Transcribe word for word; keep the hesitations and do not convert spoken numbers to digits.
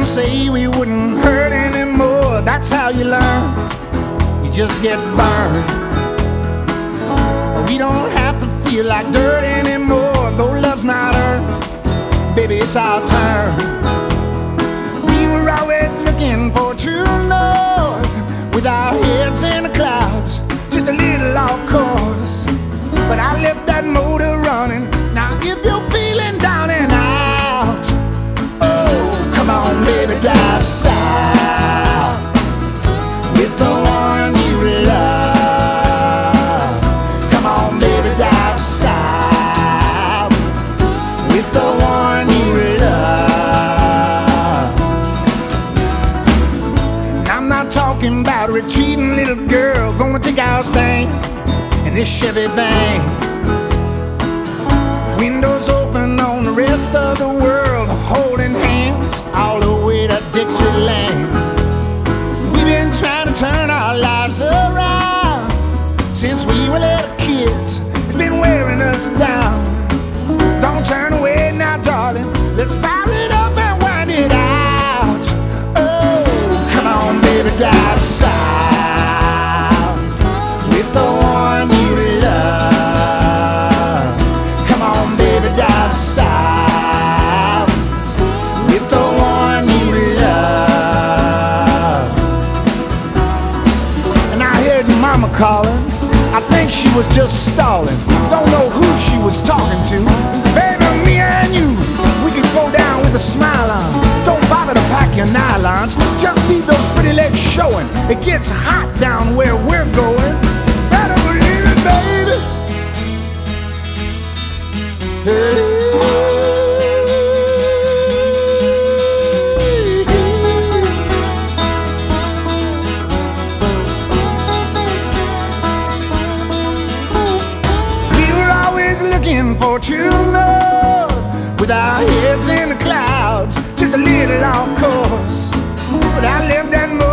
say we wouldn't hurt anymore. That's how you learn. You just get burned. We don't have to feel like dirt anymore. Though love's not earned, baby, it's our turn. We were always looking for true north, with our heads in the clouds, just a little off course. But I left that motor running. Now if you're feeling down and out, oh, come on, baby, drive south with the one you love. Come on, baby, drive south with the one you love. And I'm not talking about a retreating little girl gonna take our stand in this Chevy van. Windows open on the rest of the world, holding hands all the way to Dixieland. We've been trying to turn our lives around since we were little kids. It's been wearing us down. Don't turn away now, darling. Let's fire it up and wind it out. Oh, come on, baby, drive south with the one you love. Come on, baby, drive south with the one you love. And I heard mama calling. I think she was just stalling. Don't know who she was talking to. Baby, me and you, we could go down with a smile on. Don't bother to pack your nylons. Just leave those pretty legs showing. It gets hot down where we're going. Better believe it, baby. Hey. For true north, with our heads in the clouds, just a little off course. But I left that